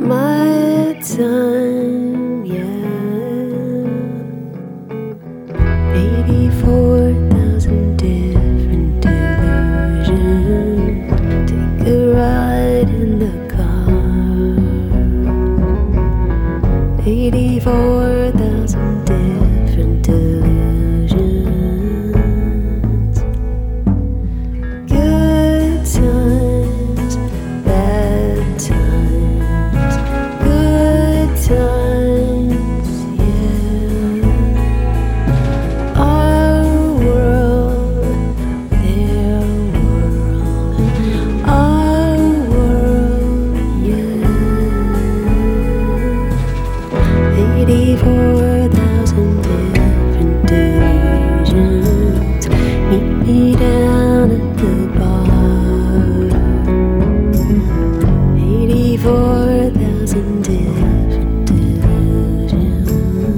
my time, yeah. 84,000 different delusions. Take a ride in the car. 84,000 different delusions. Good times, bad times, good times, yeah. Our world, their world, our world, yeah. 84,000 different delusions. Meet me down at the bar. 84,000 different delusions.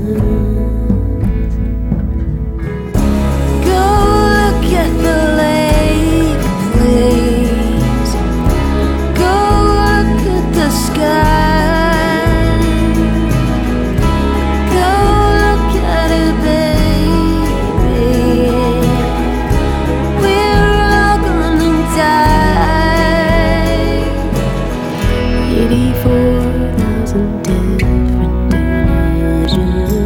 Go look at the lake, please. Go look at the sky. Go look at it, baby. We're all gonna die. 84,000 different delusions.